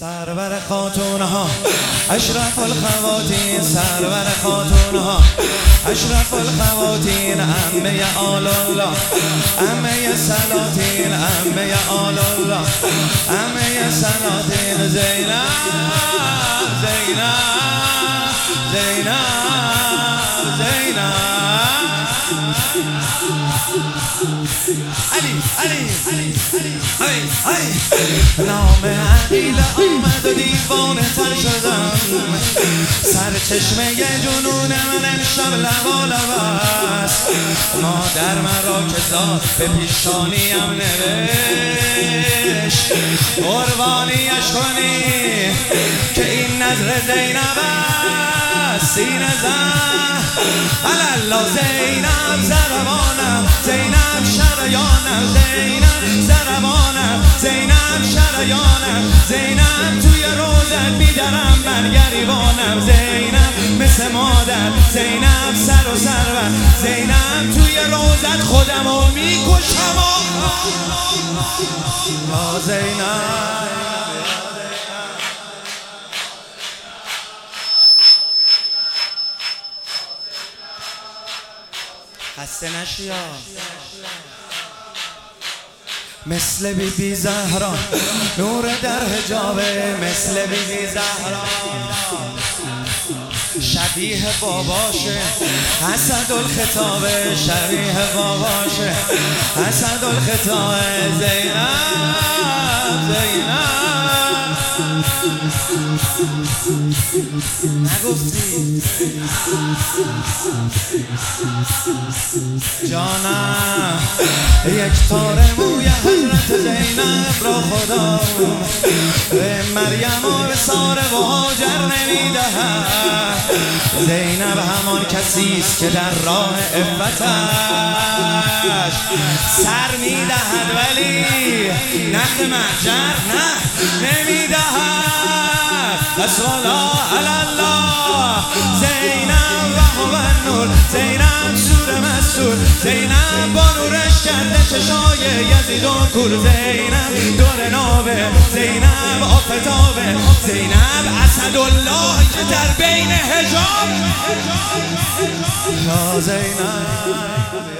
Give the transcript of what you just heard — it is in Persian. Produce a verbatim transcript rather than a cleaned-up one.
سرور خاتونها اشرف الخواتین، سرور خاتونها اشرف الخواتین، عمه آل الله، عمه سلاطین، عمه آل الله، عمه سلاطین، زینب زینب زینب زینب علی علی علی علی علی نام عقیل آمد و دیوانه تر شدم، سر چشمه جنون من امشب لبا لب است، مادر مرا که زاد به پیشانیم نوشت، قربانیش کنی که این نظر زینب است، سینه زن الله زینب زربانم، زینب شریانم، زینب زربانم، زینب شریانم، زینب توی روزت بیدرم من گریبانم، زینب مثل مادر، زینب سر و سرور، زینب توی روزت خودمو میکشم آ زینب. خسته نشیا مثل بی بی زهرا نور در حجابه، مثل بی بی زهرا شبیه باباشه اسد الخطابه، شبیه باباشه اسد الخطابه، زینب زینب نگفتی جانم یک تار موی حضرت زینب را خدا به مریم و به ساره و هاجر نمیدهد، زینب همان کسی است که در راه عفتش سر میدهد ولی نخ محجر نه نمیدهد، اسوالا الله زینب و هو النور، زینب سور مسور، زینب با نورش کرده چشای یزید و کور، زینب دور نابه، زینب آفتابه، زینب اسدالله که در بین حجاب، یا زینب